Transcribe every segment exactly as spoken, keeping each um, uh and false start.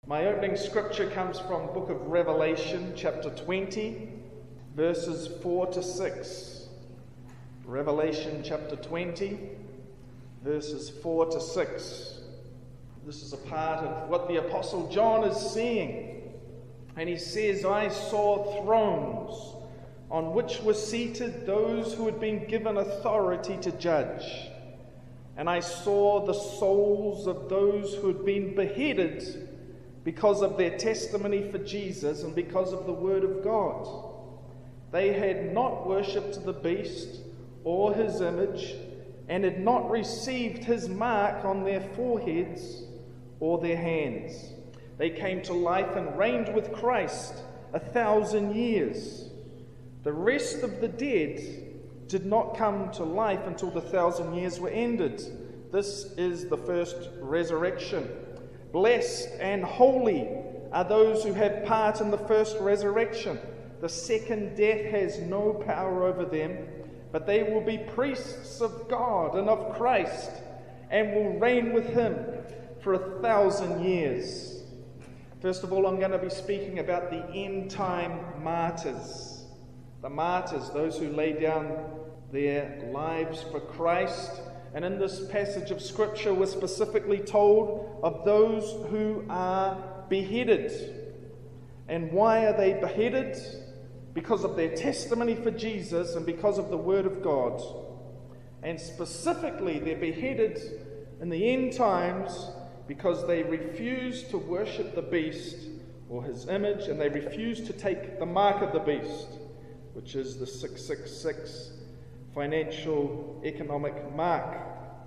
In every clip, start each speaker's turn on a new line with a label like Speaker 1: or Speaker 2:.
Speaker 1: My opening scripture comes from the book of Revelation, chapter twenty, verses four to six. Revelation chapter twenty, verses four to six. This is a part of what the Apostle John is seeing. And he says, I saw thrones on which were seated those who had been given authority to judge. And I saw the souls of those who had been beheaded because of their testimony for Jesus and because of the word of God. They had not worshipped the beast or his image, and had not received his mark on their foreheads or their hands. They came to life and reigned with Christ a thousand years. The rest of the dead did not come to life until the thousand years were ended. This is the first resurrection. Blessed and holy are those who have part in the first resurrection. The second death has no power over them, but they will be priests of God and of Christ, and will reign with him for a thousand years. First of all, I'm going to be speaking about the end-time martyrs. The martyrs, those who lay down their lives for Christ. And in this passage of Scripture, we're specifically told of those who are beheaded. And why are they beheaded? Because of their testimony for Jesus and because of the Word of God. And specifically, they're beheaded in the end times because they refuse to worship the beast or his image, and they refuse to take the mark of the beast, which is the six six six financial economic mark.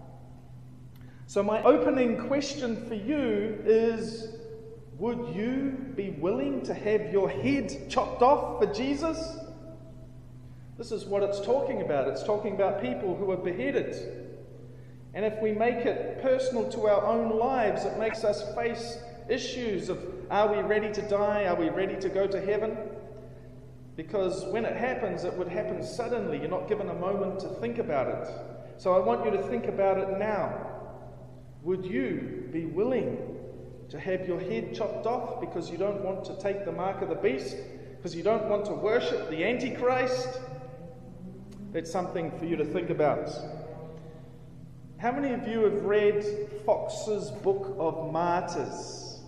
Speaker 1: So my opening question for you is, would you be willing to have your head chopped off for Jesus? This is what it's talking about. It's talking about people who are beheaded. And if we make it personal to our own lives, it makes us face issues of, are we ready to die? Are we ready to go to heaven? Because when it happens, it would happen suddenly. You're not given a moment to think about it. So I want you to think about it now. Would you be willing to have your head chopped off because you don't want to take the mark of the beast? Because you don't want to worship the Antichrist? That's something for you to think about. How many of you have read Fox's Book of Martyrs?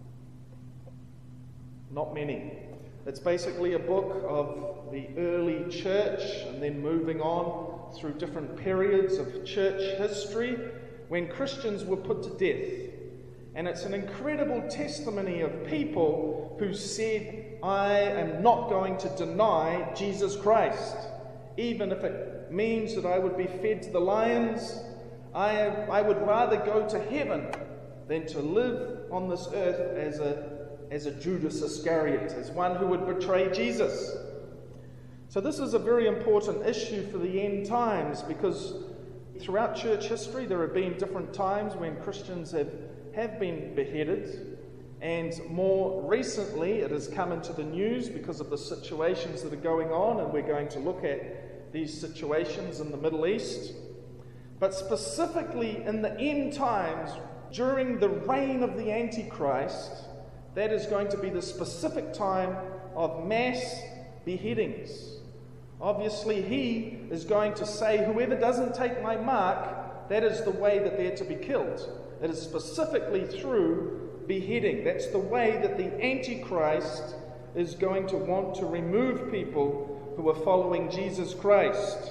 Speaker 1: Not many. It's basically a book of the early church and then moving on through different periods of church history when Christians were put to death. And it's an incredible testimony of people who said, I am not going to deny Jesus Christ. Even if it means that I would be fed to the lions, I, I would rather go to heaven than to live on this earth as a as a Judas Iscariot, as one who would betray Jesus. So this is a very important issue for the end times, because throughout church history there have been different times when Christians have, have been beheaded, and more recently it has come into the news because of the situations that are going on, and we're going to look at these situations in the Middle East. But specifically in the end times, during the reign of the Antichrist, that is going to be the specific time of mass beheadings. Obviously, he is going to say, whoever doesn't take my mark, that is the way that they're to be killed. It is specifically through beheading. That's the way that the Antichrist is going to want to remove people who are following Jesus Christ.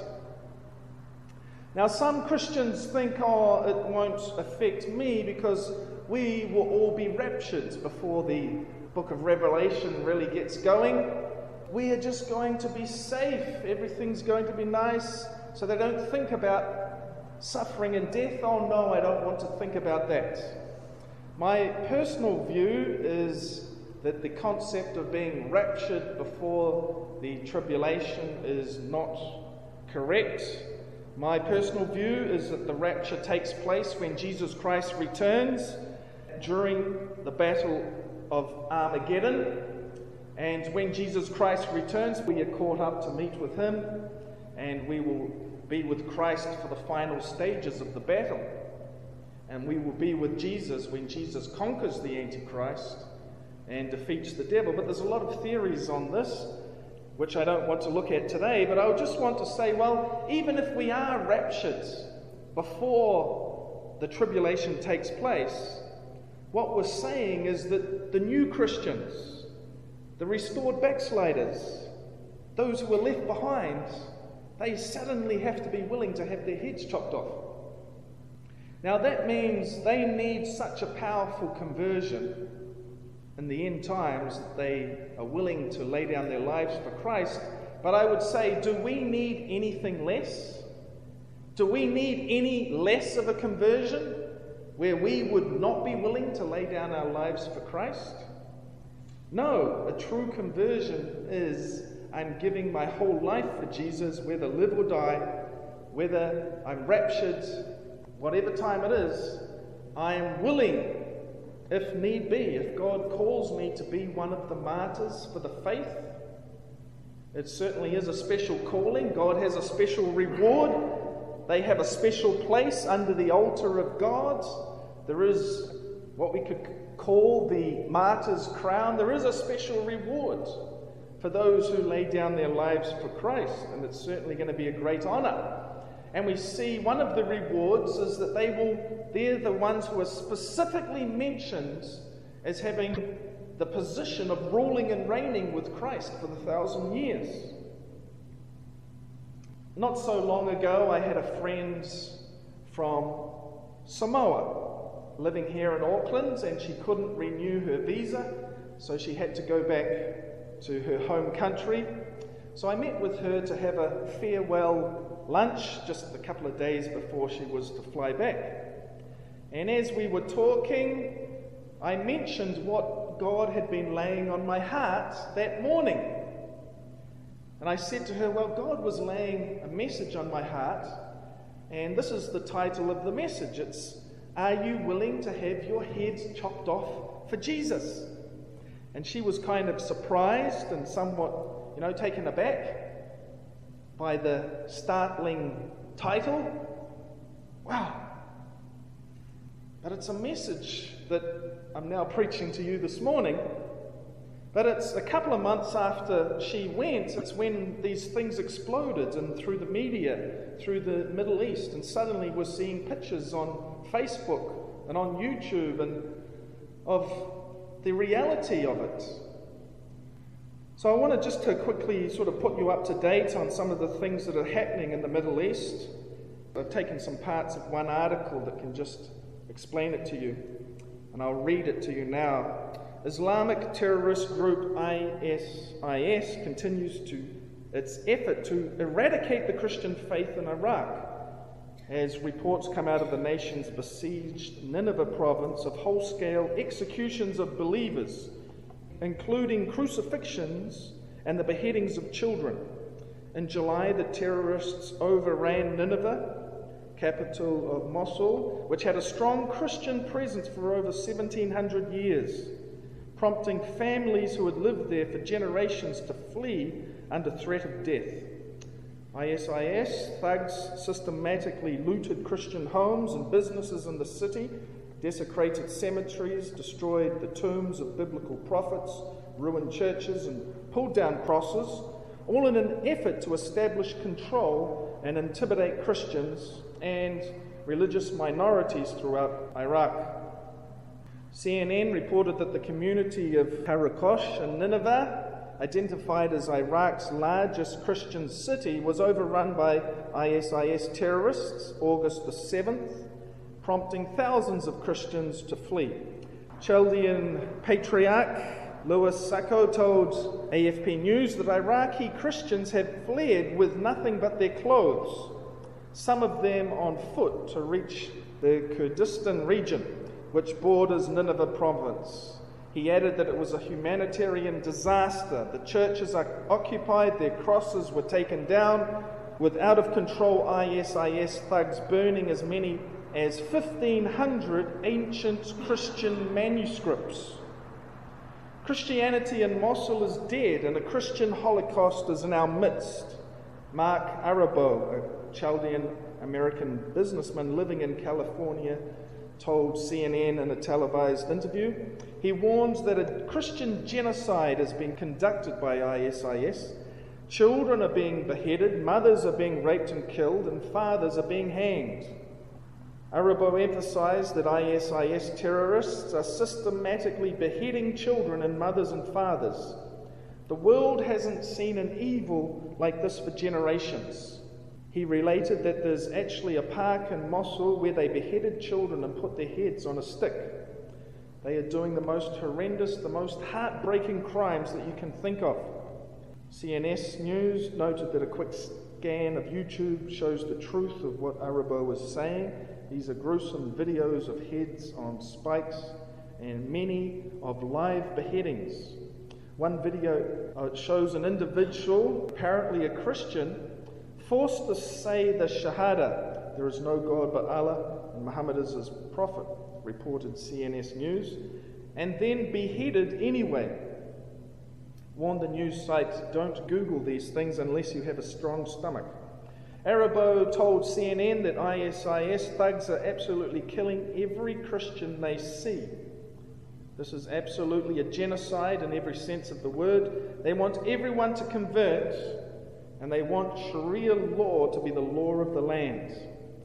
Speaker 1: Now, some Christians think, oh, it won't affect me because we will all be raptured before the book of Revelation really gets going. We are just going to be safe. Everything's going to be nice. So they don't think about suffering and death. Oh no, I don't want to think about that. My personal view is that the concept of being raptured before the tribulation is not correct. My personal view is that the rapture takes place when Jesus Christ returns during the battle of Armageddon. And when Jesus Christ returns, we are caught up to meet with him, and we will be with Christ for the final stages of the battle. And we will be with Jesus when Jesus conquers the Antichrist and defeats the devil. But there's a lot of theories on this, which I don't want to look at today, but I just want to say, well, even if we are raptured before the tribulation takes place, what we're saying is that the new Christians, the restored backsliders, those who were left behind, they suddenly have to be willing to have their heads chopped off. Now that means they need such a powerful conversion in the end times that they are willing to lay down their lives for Christ. But I would say, do we need anything less? Do we need any less of a conversion where we would not be willing to lay down our lives for Christ? No, a true conversion is I'm giving my whole life for Jesus, whether live or die, whether I'm raptured, whatever time it is, I am willing, if need be, if God calls me to be one of the martyrs for the faith. It certainly is a special calling. God has a special reward. They have a special place under the altar of God. There is what we could call the martyr's crown. There is a special reward for those who lay down their lives for Christ, and it's certainly going to be a great honor. And we see one of the rewards is that they will, they're the ones who are specifically mentioned as having the position of ruling and reigning with Christ for the thousand years. Not so long ago, I had a friend from Samoa living here in Auckland, and she couldn't renew her visa, so she had to go back to her home country. So I met with her to have a farewell lunch just a couple of days before she was to fly back. And as we were talking, I mentioned what God had been laying on my heart that morning. And I said to her, well, God was laying a message on my heart, and this is the title of the message. It's, are you willing to have your heads chopped off for Jesus? And she was kind of surprised and somewhat, you know, taken aback by the startling title. Wow. But it's a message that I'm now preaching to you this morning. But it's a couple of months after she went, it's when these things exploded and through the media, through the Middle East, and suddenly we're seeing pictures on Facebook and on YouTube and of the reality of it. So I wanted just to quickly sort of put you up to date on some of the things that are happening in the Middle East. I've taken some parts of one article that can just explain it to you, and I'll read it to you now. Islamic terrorist group I S I S continues to its effort to eradicate the Christian faith in Iraq, as reports come out of the nation's besieged Nineveh province of whole-scale executions of believers, including crucifixions and the beheadings of children. In July, the terrorists overran Nineveh, capital of Mosul, which had a strong Christian presence for over seventeen hundred years, prompting families who had lived there for generations to flee under threat of death. I S I S thugs systematically looted Christian homes and businesses in the city, desecrated cemeteries, destroyed the tombs of biblical prophets, ruined churches, and pulled down crosses, all in an effort to establish control and intimidate Christians and religious minorities throughout Iraq. C N N reported that the community of Karakosh in Nineveh, identified as Iraq's largest Christian city, was overrun by I S I S terrorists August the seventh, prompting thousands of Christians to flee. Chaldean Patriarch Louis Sacco told A F P News that Iraqi Christians had fled with nothing but their clothes, some of them on foot, to reach the Kurdistan region, which borders Nineveh province. He added that it was a humanitarian disaster. The churches are occupied, their crosses were taken down, with out-of-control I S I S thugs burning as many as fifteen hundred ancient Christian manuscripts. Christianity in Mosul is dead, and a Christian Holocaust is in our midst. Mark Arabo, a Chaldean American businessman living in California, told C N N in a televised interview. He warns that a Christian genocide has been conducted by I S I S. Children are being beheaded, mothers are being raped and killed, and fathers are being hanged. Arabo emphasized that I S I S terrorists are systematically beheading children and mothers and fathers. The world hasn't seen an evil like this for generations. He related that there's actually a park in Mosul where they beheaded children and put their heads on a stick. They are doing the most horrendous, the most heartbreaking crimes that you can think of. C N S News noted that a quick scan of YouTube shows the truth of what Arabo was saying. These are gruesome videos of heads on spikes and many of live beheadings. One video uh, shows an individual, apparently a Christian, forced to say the Shahada, there is no God but Allah and Muhammad is his prophet, reported C N S News, and then beheaded anyway. Warned the news site, don't Google these things unless you have a strong stomach. Arabo told C N N that I S I S thugs are absolutely killing every Christian they see. This is absolutely a genocide in every sense of the word. They want everyone to convert, and they want Sharia law to be the law of the land.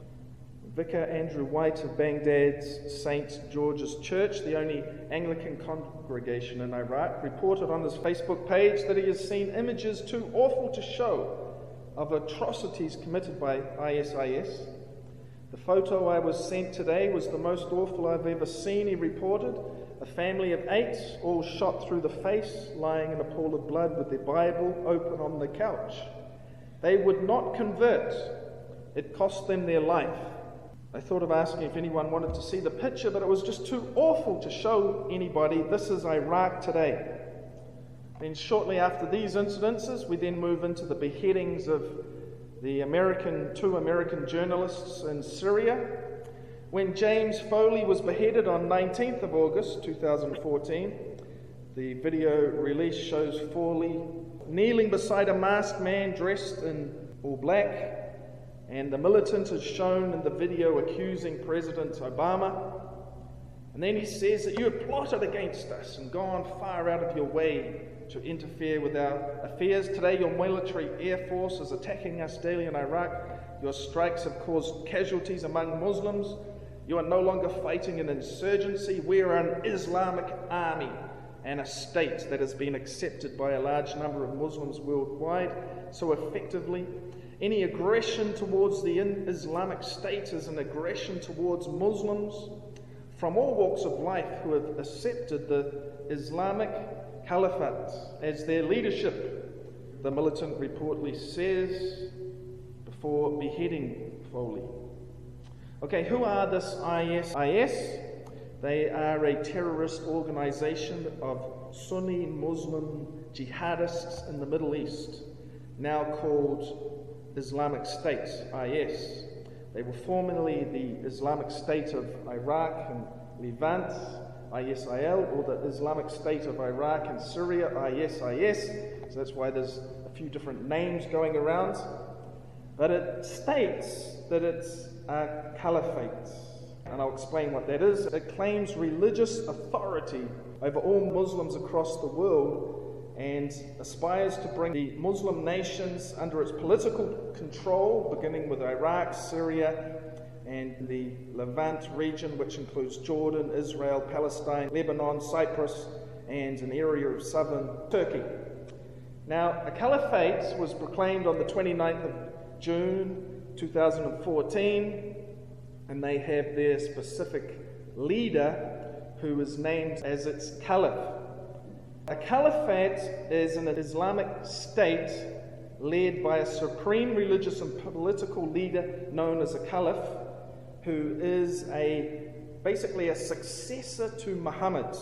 Speaker 1: Vicar Andrew White of Baghdad's Saint George's Church, the only Anglican congregation in Iraq, reported on his Facebook page that he has seen images too awful to show of atrocities committed by I S I S. The photo I was sent today was the most awful I've ever seen, he reported. A family of eight, all shot through the face, lying in a pool of blood with their Bible open on the couch. They would not convert. It cost them their life. I thought of asking if anyone wanted to see the picture, but it was just too awful to show anybody. This is Iraq today. Then shortly after these incidences, we then move into the beheadings of the American, two American journalists in Syria. When James Foley was beheaded on nineteenth of August two thousand fourteen, the video release shows Foley kneeling beside a masked man dressed in all black, and the militant is shown in the video accusing President Obama. And then he says that you have plotted against us and gone far out of your way to interfere with our affairs. Today your military air force is attacking us daily in Iraq. Your strikes have caused casualties among Muslims. You are no longer fighting an insurgency. We are an Islamic army and a state that has been accepted by a large number of Muslims worldwide. So effectively, any aggression towards the Islamic State is an aggression towards Muslims from all walks of life who have accepted the Islamic Caliphate as their leadership, the militant reportedly says before beheading Foley. Okay, who are this I S I S? They are a terrorist organization of Sunni Muslim jihadists in the Middle East, now called Islamic State, I S. They were formerly the Islamic State of Iraq and Levant, I S I L, or the Islamic State of Iraq and Syria, I S I S. So that's why there's a few different names going around. But it states that it's a caliphate, and I'll explain what that is. It claims religious authority over all Muslims across the world and aspires to bring the Muslim nations under its political control, beginning with Iraq, Syria, and the Levant region, which includes Jordan, Israel, Palestine, Lebanon, Cyprus, and an area of southern Turkey. Now, a caliphate was proclaimed on the twenty-ninth of June two thousand fourteen, and they have their specific leader who is named as its caliph. A caliphate is an Islamic state led by a supreme religious and political leader known as a caliph, who is a basically a successor to Muhammad.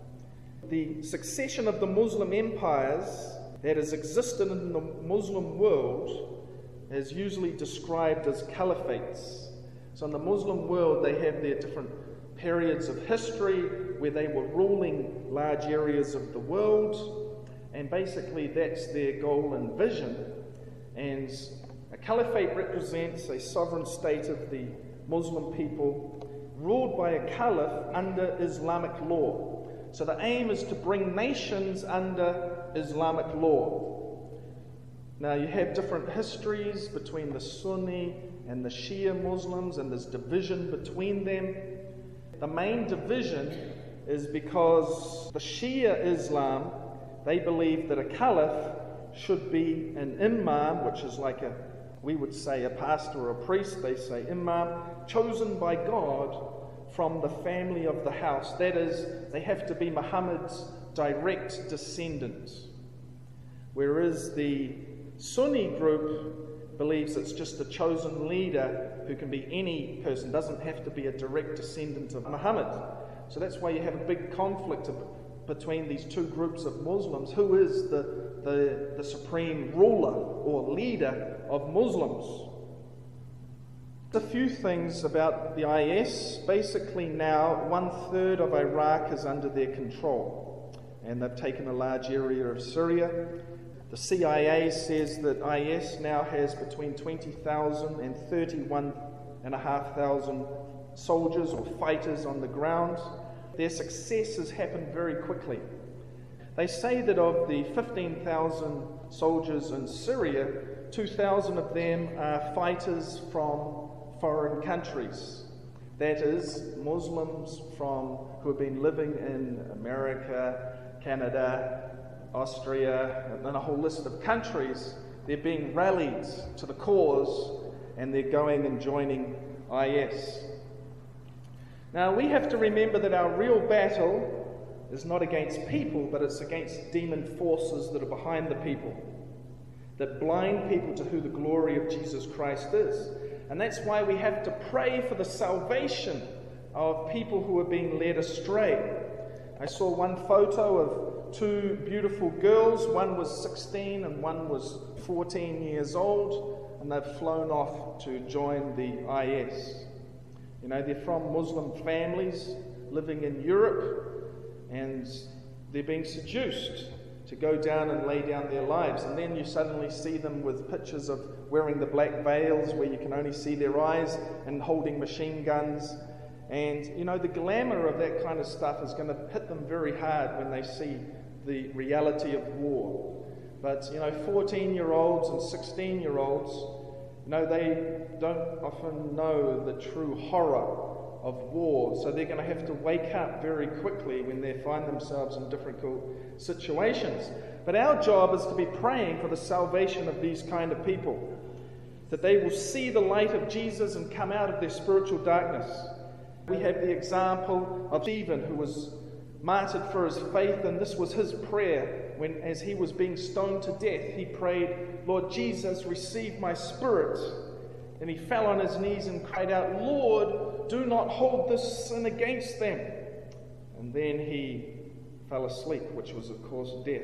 Speaker 1: The succession of the Muslim empires that has existed in the Muslim world is usually described as caliphates. So in the Muslim world, they have their different periods of history where they were ruling large areas of the world, and basically that's their goal and vision. And a caliphate represents a sovereign state of the Muslim people ruled by a caliph under Islamic law. So the aim is to bring nations under Islamic law. Now you have different histories between the Sunni and the Shia Muslims, and there's division between them. The main division is because the Shia Islam, they believe that a caliph should be an imam, which is like a, we would say a pastor or a priest, they say imam, chosen by God from the family of the house. That is, they have to be Muhammad's direct descendants. Whereas the Sunni group believes it's just a chosen leader who can be any person, doesn't have to be a direct descendant of Muhammad. So that's why you have a big conflict of, between these two groups of Muslims. Who is the, the, the supreme ruler or leader of Muslims? A few things about the I S. Basically now, one third of Iraq is under their control, and they've taken a large area of Syria. The C I A says that I S now has between twenty thousand and thirty-one thousand five hundred soldiers or fighters on the ground. Their success has happened very quickly. They say that of the fifteen thousand soldiers in Syria, two thousand of them are fighters from foreign countries. That is, Muslims from who have been living in America, Canada, Austria, and a whole list of countries. They're being rallied to the cause, and they're going and joining I S. Now we have to remember that our real battle is not against people, but it's against demon forces that are behind the people, that blind people to who the glory of Jesus Christ is. And that's why we have to pray for the salvation of people who are being led astray. I saw one photo of two beautiful girls. One was sixteen and one was fourteen years old, and they've flown off to join the I S. You know, they're from Muslim families living in Europe, and they're being seduced to go down and lay down their lives. And then you suddenly see them with pictures of wearing the black veils where you can only see their eyes and holding machine guns. And, you know, the glamour of that kind of stuff is going to hit them very hard when they see the reality of war. But, you know, fourteen-year-olds and sixteen-year-olds, you know, they don't often know the true horror of war, so they're going to have to wake up very quickly when they find themselves in difficult situations. But our job is to be praying for the salvation of these kind of people, that they will see the light of Jesus and come out of their spiritual darkness. We have the example of Stephen, who was martyred for his faith, and this was his prayer when, as he was being stoned to death, he prayed, "Lord Jesus, receive my spirit." And he fell on his knees and cried out, "Lord, do not hold this sin against them." And then he fell asleep, which was, of course, death.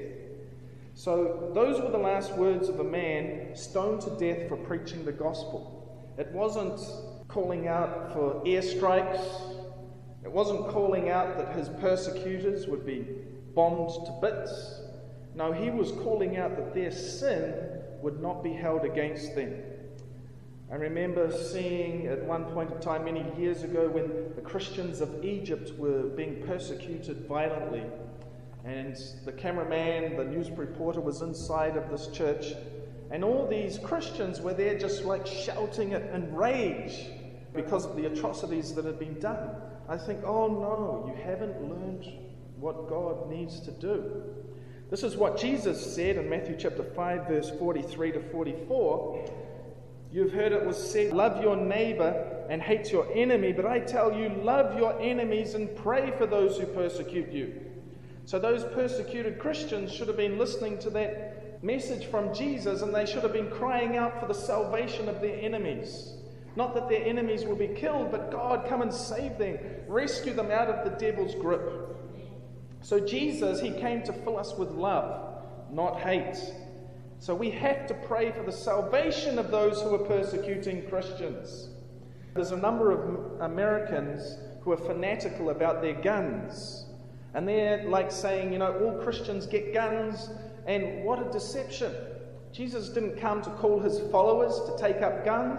Speaker 1: So those were the last words of a man stoned to death for preaching the gospel. It wasn't calling out for airstrikes. It wasn't calling out that his persecutors would be bombed to bits. No, he was calling out that their sin would not be held against them. I remember seeing at one point in time many years ago when the Christians of Egypt were being persecuted violently, and the cameraman, the news reporter was inside of this church, and all these Christians were there just like shouting it in rage because of the atrocities that had been done. I think, oh no, you haven't learned what God needs to do. This is what Jesus said in Matthew chapter five, verse forty-three to forty-four. You've heard it was said, love your neighbor and hate your enemy, but I tell you, love your enemies and pray for those who persecute you. So those persecuted Christians should have been listening to that message from Jesus, and they should have been crying out for the salvation of their enemies. Not that their enemies will be killed, but God, come and save them, rescue them out of the devil's grip. So Jesus, he came to fill us with love, not hate. So we have to pray for the salvation of those who are persecuting Christians. There's a number of Americans who are fanatical about their guns. And they're like saying, you know, all Christians get guns, and what a deception. Jesus didn't come to call his followers to take up guns.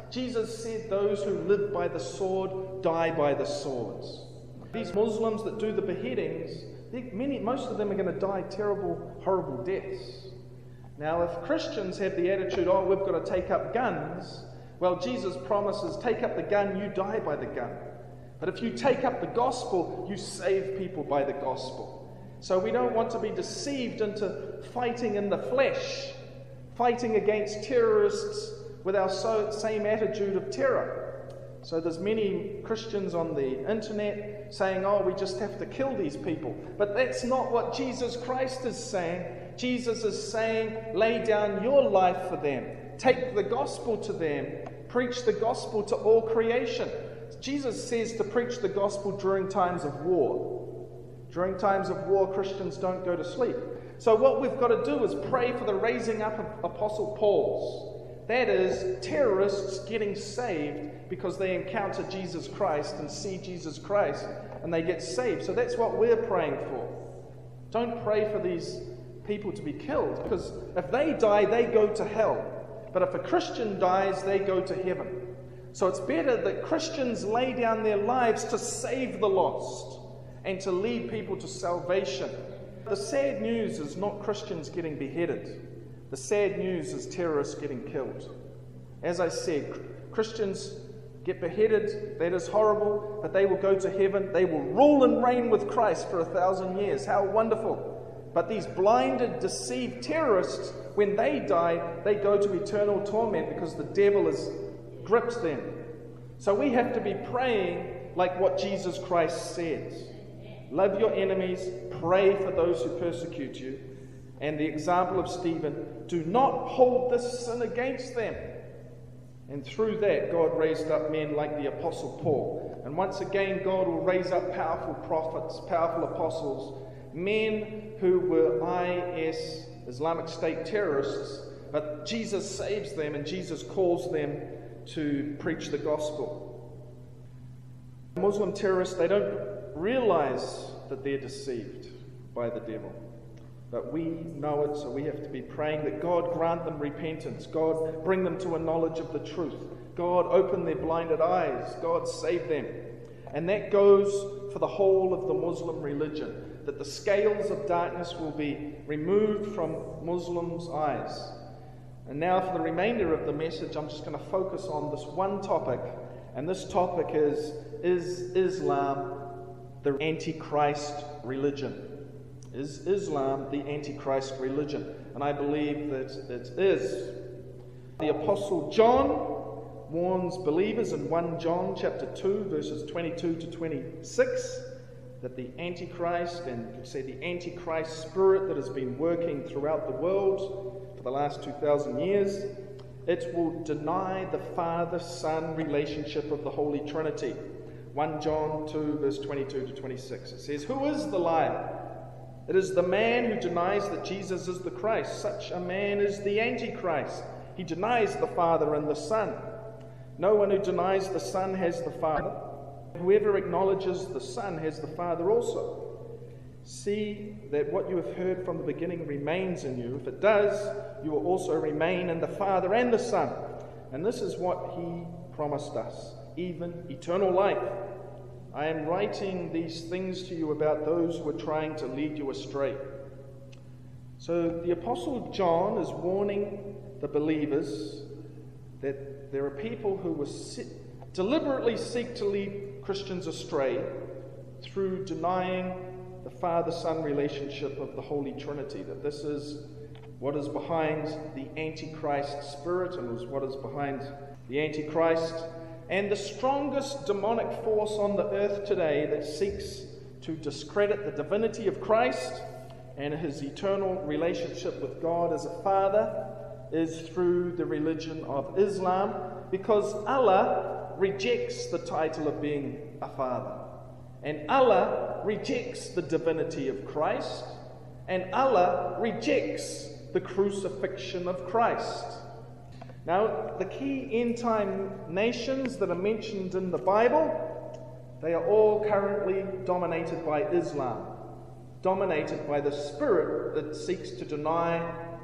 Speaker 1: Jesus said those who live by the sword die by the swords. These Muslims that do the beheadings, many, most of them are going to die terrible, horrible deaths. Now, if Christians have the attitude, oh, we've got to take up guns, well, Jesus promises, take up the gun, you die by the gun. But if you take up the gospel, you save people by the gospel. So we don't want to be deceived into fighting in the flesh, fighting against terrorists with our so, same attitude of terror. So there's many Christians on the internet saying, oh, we just have to kill these people. But that's not what Jesus Christ is saying. Jesus is saying, lay down your life for them. Take the gospel to them. Preach the gospel to all creation. Jesus says to preach the gospel during times of war. During times of war, Christians don't go to sleep. So what we've got to do is pray for the raising up of Apostle Paul's. That is, terrorists getting saved because they encounter Jesus Christ and see Jesus Christ and they get saved. So that's what we're praying for. Don't pray for these people to be killed, because if they die, they go to hell. But if a Christian dies, they go to heaven. So it's better that Christians lay down their lives to save the lost and to lead people to salvation. The sad news is not Christians getting beheaded. The sad news is terrorists getting killed. As I said, Christians get beheaded, that is horrible, but they will go to heaven. They will rule and reign with Christ for a thousand years. How wonderful. But these blinded, deceived terrorists, when they die, they go to eternal torment because the devil has gripped them. So we have to be praying like what Jesus Christ says. Love your enemies, pray for those who persecute you. And the example of Stephen, do not hold this sin against them. And through that, God raised up men like the Apostle Paul. And once again, God will raise up powerful prophets, powerful apostles, men who were I S, Islamic State terrorists, but Jesus saves them and Jesus calls them to preach the gospel. Muslim terrorists, they don't realize that they're deceived by the devil. But we know it, so we have to be praying that God grant them repentance. God bring them to a knowledge of the truth. God open their blinded eyes. God save them. And that goes for the whole of the Muslim religion, that the scales of darkness will be removed from Muslims' eyes. And now for the remainder of the message, I'm just going to focus on this one topic. And this topic is, is Islam the Antichrist religion? Is Islam the Antichrist religion? And I believe that it is. The Apostle John warns believers in First John chapter two, verses twenty-two to twenty-six, that the Antichrist, and you could say the Antichrist spirit that has been working throughout the world for the last two thousand years, it will deny the Father-Son relationship of the Holy Trinity. First John two, verse twenty-two to twenty-six. It says, who is the liar? It is the man who denies that Jesus is the Christ. Such a man is the Antichrist. He denies the Father and the Son. No one who denies the Son has the Father. Whoever acknowledges the Son has the Father also. See that what you have heard from the beginning remains in you. If it does, you will also remain in the Father and the Son. And this is what he promised us, even eternal life. I am writing these things to you about those who are trying to lead you astray. So the Apostle John is warning the believers that there are people who will sit, deliberately seek to lead Christians astray through denying the Father-Son relationship of the Holy Trinity, that this is what is behind the Antichrist spirit and is what is behind the Antichrist. And the strongest demonic force on the earth today that seeks to discredit the divinity of Christ and his eternal relationship with God as a Father is through the religion of Islam, because Allah rejects the title of being a Father. And Allah rejects the divinity of Christ. And Allah rejects the crucifixion of Christ. Now, the key end-time nations that are mentioned in the Bible, they are all currently dominated by Islam, dominated by the spirit that seeks to deny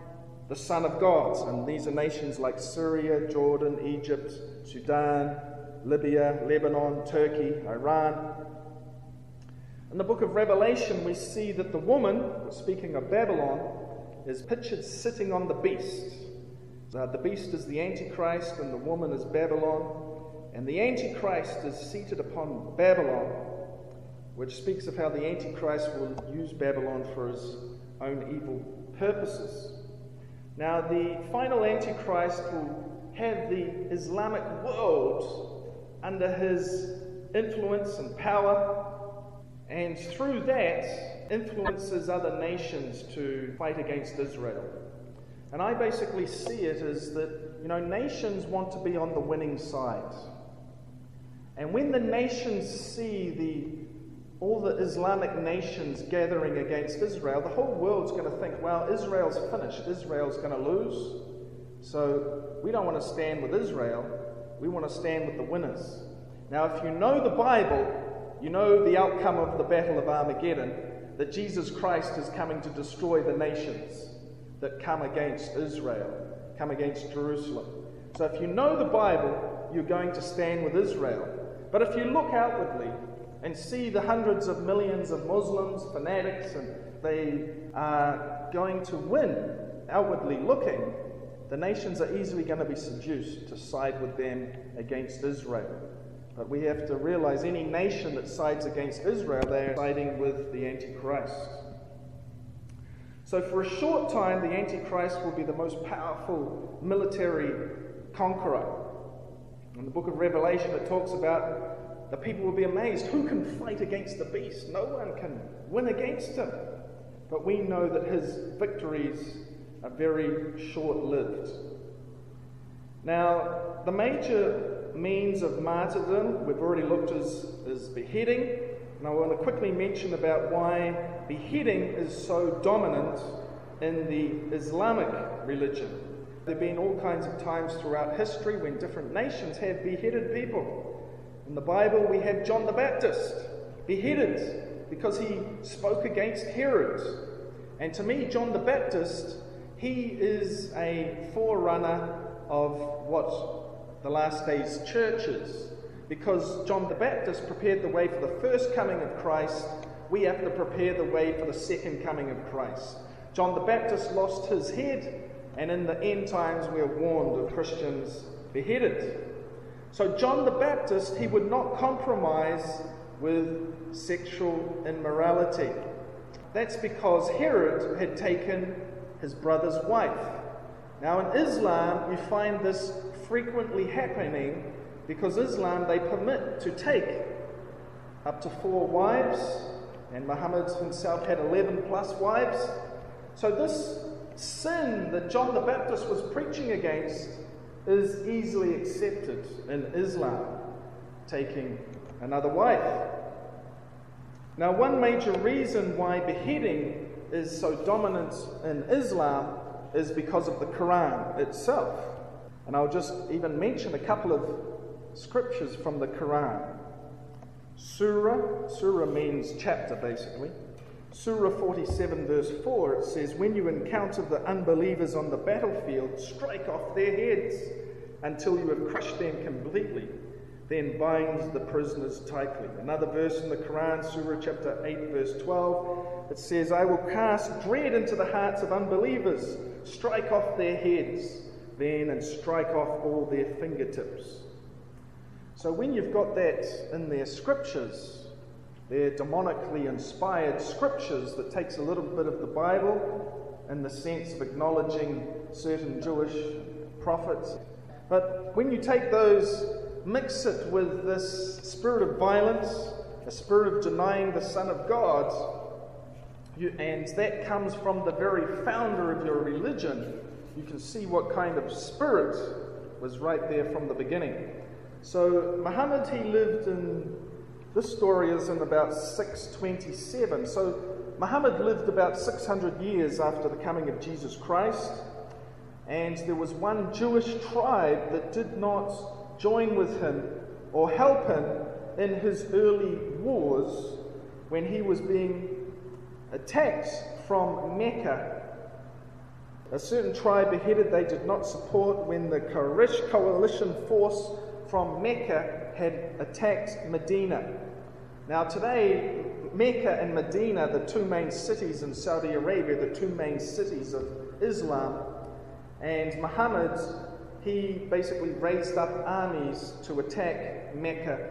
Speaker 1: the Son of God. And these are nations like Syria, Jordan, Egypt, Sudan, Libya, Lebanon, Turkey, Iran. In the book of Revelation, we see that the woman, speaking of Babylon, is pictured sitting on the beast. Uh, the beast is the Antichrist and the woman is Babylon. And the Antichrist is seated upon Babylon, which speaks of how the Antichrist will use Babylon for his own evil purposes. Now, the final Antichrist will have the Islamic world under his influence and power, and through that influences other nations to fight against Israel. And I basically see it as that, you know, nations want to be on the winning side. And when the nations see the all the Islamic nations gathering against Israel, the whole world's going to think, well, Israel's finished. Israel's going to lose. So we don't want to stand with Israel. We want to stand with the winners. Now, if you know the Bible, you know the outcome of the Battle of Armageddon, that Jesus Christ is coming to destroy the nations that come against Israel, come against Jerusalem. So if you know the Bible, you're going to stand with Israel. But if you look outwardly and see the hundreds of millions of Muslims, fanatics, and they are going to win outwardly looking, the nations are easily going to be seduced to side with them against Israel. But we have to realize any nation that sides against Israel, they are siding with the Antichrist. So for a short time, the Antichrist will be the most powerful military conqueror. In the book of Revelation, it talks about the people will be amazed. Who can fight against the beast? No one can win against him. But we know that his victories are very short-lived. Now, the major means of martyrdom we've already looked at is, is beheading. And I want to quickly mention about why beheading is so dominant in the Islamic religion. There have been all kinds of times throughout history when different nations have beheaded people. In the Bible, we have John the Baptist beheaded because he spoke against Herod. And to me, John the Baptist, he is a forerunner of what the last days church is. Because John the Baptist prepared the way for the first coming of Christ, we have to prepare the way for the second coming of Christ. John the Baptist lost his head, and in the end times we are warned of Christians beheaded. So John the Baptist, he would not compromise with sexual immorality. That's because Herod had taken his brother's wife. Now in Islam, we find this frequently happening because Islam, they permit to take up to four wives, and Muhammad himself had eleven plus wives. So this sin that John the Baptist was preaching against is easily accepted in Islam, taking another wife. Now, one major reason why beheading is so dominant in Islam is because of the Quran itself. And I'll just even mention a couple of scriptures from the Quran. Surah, surah means chapter basically. Surah forty-seven verse four, it says, when you encounter the unbelievers on the battlefield, strike off their heads until you have crushed them completely. Then bind the prisoners tightly. Another verse in the Quran, Surah chapter eight verse twelve, it says, I will cast dread into the hearts of unbelievers, strike off their heads, then and strike off all their fingertips. So when you've got that in their scriptures, they're demonically inspired scriptures that takes a little bit of the Bible in the sense of acknowledging certain Jewish prophets. But when you take those, mix it with this spirit of violence, a spirit of denying the Son of God, you, and that comes from the very founder of your religion, you can see what kind of spirit was right there from the beginning. So Muhammad, he lived in, this story is in about six twenty-seven. So Muhammad lived about six hundred years after the coming of Jesus Christ. And there was one Jewish tribe that did not join with him or help him in his early wars when he was being attacked from Mecca A certain tribe beheaded they did not support when the Quraysh coalition force from Mecca had attacked Medina. Now today, Mecca and Medina, the two main cities in Saudi Arabia, the two main cities of Islam, and Muhammad, he basically raised up armies to attack Mecca.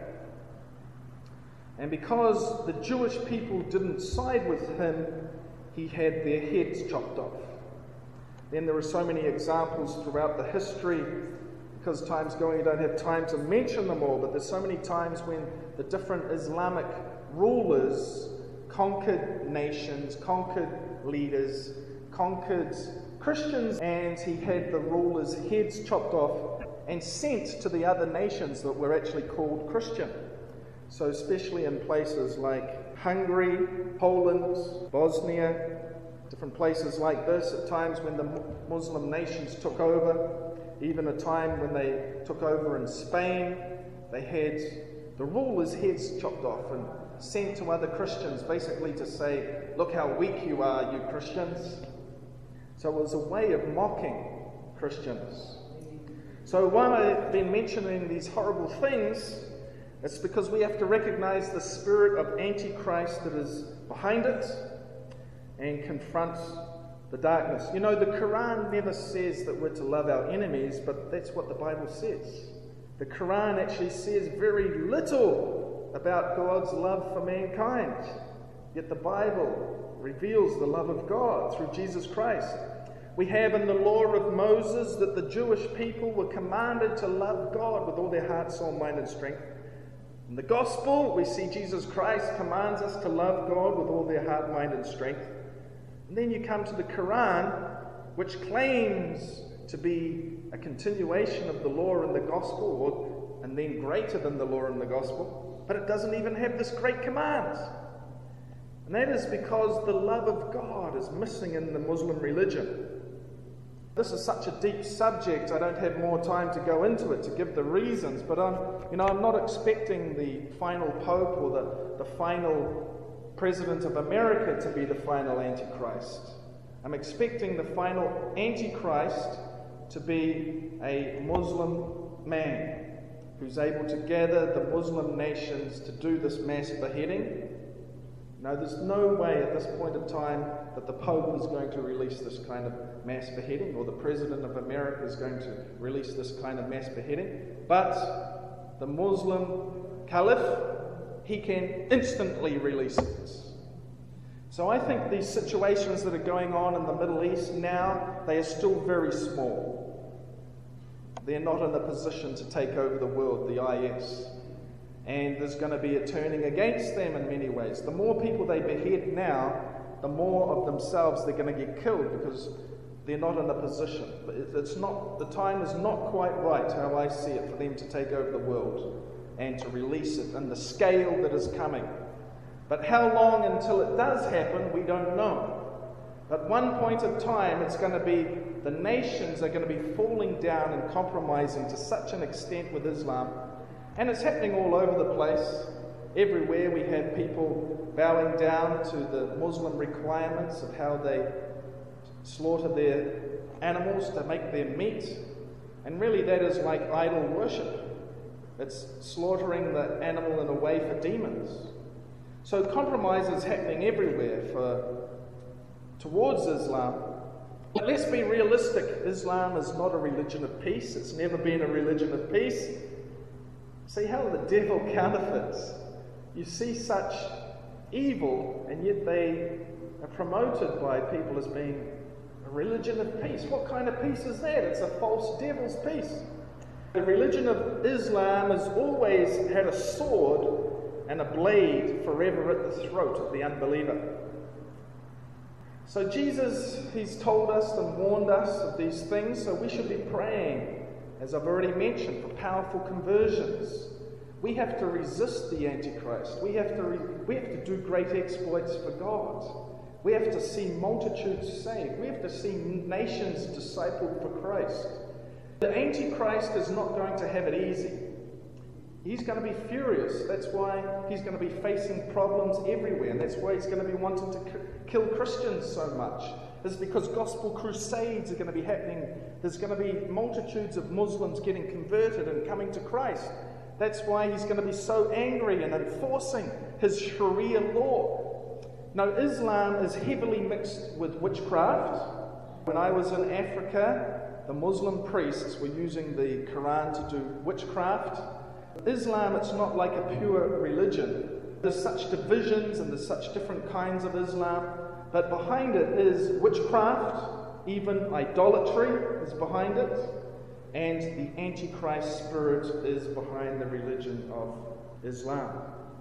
Speaker 1: And because the Jewish people didn't side with him, he had their heads chopped off. Then there are so many examples throughout the history. Because time's going, I don't have time to mention them all, but there's so many times when the different Islamic rulers conquered nations, conquered leaders, conquered Christians, and he had the rulers' heads chopped off and sent to the other nations that were actually called Christian. So especially in places like Hungary, Poland, Bosnia, different places like this, at times when the Muslim nations took over, even a time when they took over in Spain, they had the rulers' heads chopped off and sent to other Christians, basically to say, look how weak you are, you Christians. So it was a way of mocking Christians. So while I've been mentioning these horrible things, it's because we have to recognize the spirit of Antichrist that is behind it and confront the darkness. You know, the Quran never says that we're to love our enemies, but that's what the Bible says. The Quran actually says very little about God's love for mankind. Yet the Bible reveals the love of God through Jesus Christ. We have in the law of Moses that the Jewish people were commanded to love God with all their heart, soul, mind, and strength. In the Gospel, we see Jesus Christ commands us to love God with all their heart, mind, and strength. And then you come to the Quran, which claims to be a continuation of the law and the gospel, or, and then greater than the law and the gospel, but it doesn't even have this great command. And that is because the love of God is missing in the Muslim religion. This is such a deep subject, I don't have more time to go into it to give the reasons, but I'm, you know, I'm not expecting the final pope or the, the final President of America to be the final Antichrist. I'm expecting the final Antichrist to be a Muslim man who's able to gather the Muslim nations to do this mass beheading. No, there's no way at this point in time that the Pope is going to release this kind of mass beheading, or the President of America is going to release this kind of mass beheading. But the Muslim Caliph, he can instantly release it. So I think these situations that are going on in the Middle East now, they are still very small. They're not in a position to take over the world, the I S. And there's going to be a turning against them in many ways. The more people they behead now, the more of themselves they're going to get killed, because they're not in a position. It's not, the time is not quite right, how I see it, for them to take over the world and to release it in the scale that is coming. But how long until it does happen, we don't know. At one point of time, it's going to be, the nations are going to be falling down and compromising to such an extent with Islam. And it's happening all over the place. Everywhere we have people bowing down to the Muslim requirements of how they slaughter their animals to make their meat. And really that is like idol worship. It's slaughtering the animal in a way for demons. So compromise is happening everywhere for towards Islam. But let's be realistic. Islam is not a religion of peace. It's never been a religion of peace. See how the devil counterfeits. You see such evil, and yet they are promoted by people as being a religion of peace. What kind of peace is that? It's a false devil's peace. The religion of Islam has always had a sword and a blade forever at the throat of the unbeliever. So Jesus, he's told us and warned us of these things, so we should be praying, as I've already mentioned, for powerful conversions. We have to resist the Antichrist. We have to, re- we have to do great exploits for God. We have to see multitudes saved. We have to see nations discipled for Christ. The Antichrist is not going to have it easy. He's going to be furious. That's why he's going to be facing problems everywhere. And that's why he's going to be wanting to k- kill Christians so much. is because gospel crusades are going to be happening. There's going to be multitudes of Muslims getting converted and coming to Christ. That's why he's going to be so angry and enforcing his Sharia law. Now, Islam is heavily mixed with witchcraft. When I was in Africa, the Muslim priests were using the Quran to do witchcraft. Islam, it's not like a pure religion. There's such divisions and there's such different kinds of Islam, but behind it is witchcraft, even idolatry is behind it, and the Antichrist spirit is behind the religion of Islam.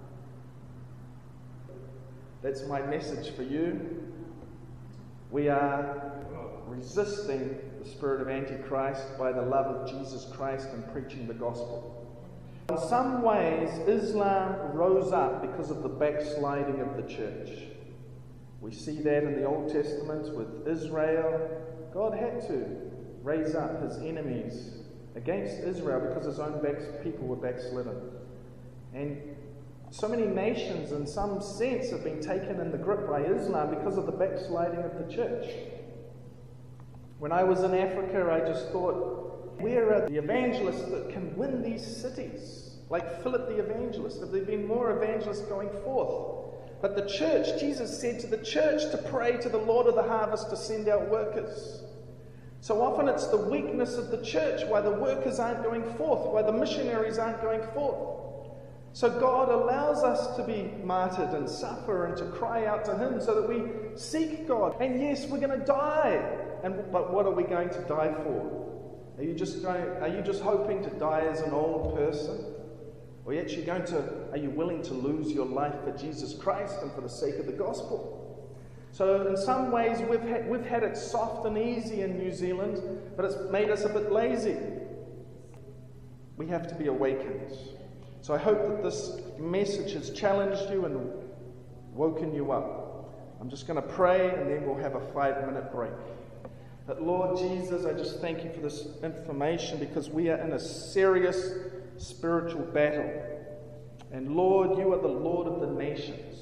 Speaker 1: That's my message for you. We are resisting the spirit of Antichrist by the love of Jesus Christ and preaching the gospel. In some ways, Islam rose up because of the backsliding of the church. We see that in the Old Testament with Israel. God had to raise up his enemies against Israel because his own people were backslidden. And so many nations, in some sense, have been taken in the grip by Islam because of the backsliding of the church. When I was in Africa, I just thought, where are the evangelists that can win these cities? Like Philip the evangelist. Have there been more evangelists going forth? But the church, Jesus said to the church to pray to the Lord of the harvest to send out workers. So often it's the weakness of the church why the workers aren't going forth, why the missionaries aren't going forth. So God allows us to be martyred and suffer and to cry out to him so that we seek God. And yes, we're going to die. And but what are we going to die for? Are you just going, are you just hoping to die as an old person? Or are you actually going to, are you willing to lose your life for Jesus Christ and for the sake of the gospel? So in some ways we've had, we've had it soft and easy in New Zealand, but it's made us a bit lazy. We have to be awakened. So I hope that this message has challenged you and woken you up. I'm just going to pray and then we'll have a five minute break. But Lord Jesus, I just thank you for this information because we are in a serious spiritual battle. And Lord, you are the Lord of the nations.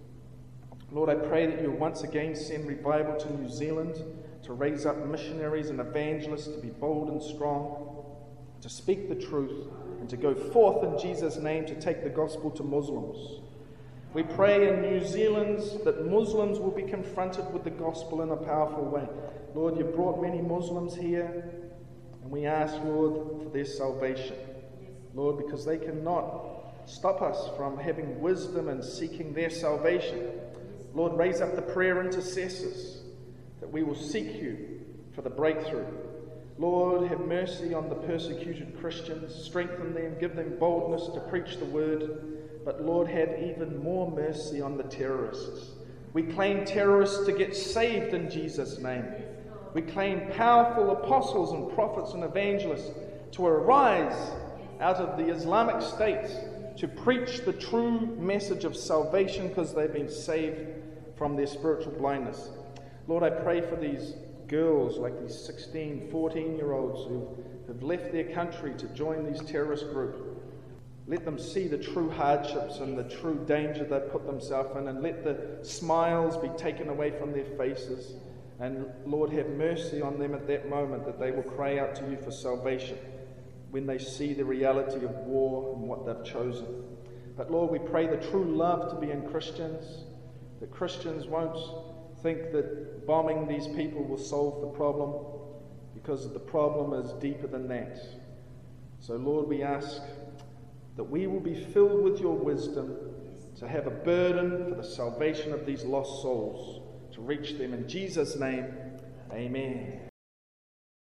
Speaker 1: Lord, I pray that you'll once again send revival to New Zealand, to raise up missionaries and evangelists, to be bold and strong, to speak the truth, and to go forth in Jesus' name to take the gospel to Muslims. We pray in New Zealand that Muslims will be confronted with the gospel in a powerful way. Lord, you've brought many Muslims here, and we ask, Lord, for their salvation. Lord, because they cannot stop us from having wisdom and seeking their salvation. Lord, raise up the prayer intercessors that we will seek you for the breakthrough. Lord, have mercy on the persecuted Christians. Strengthen them, give them boldness to preach the word. But Lord, have even more mercy on the terrorists. We claim terrorists to get saved in Jesus' name. We claim powerful apostles and prophets and evangelists to arise out of the Islamic State to preach the true message of salvation because they've been saved from their spiritual blindness. Lord, I pray for these girls, like these sixteen, fourteen-year-olds who have left their country to join these terrorist groups. Let them see the true hardships and the true danger they've put themselves in, and let the smiles be taken away from their faces. And Lord, have mercy on them at that moment, that they will cry out to you for salvation when they see the reality of war and what they've chosen. But Lord, we pray the true love to be in Christians, that Christians won't think that bombing these people will solve the problem, because the problem is deeper than that. So Lord, we ask that we will be filled with your wisdom to have a burden for the salvation of these lost souls, to reach them. In Jesus' name, amen.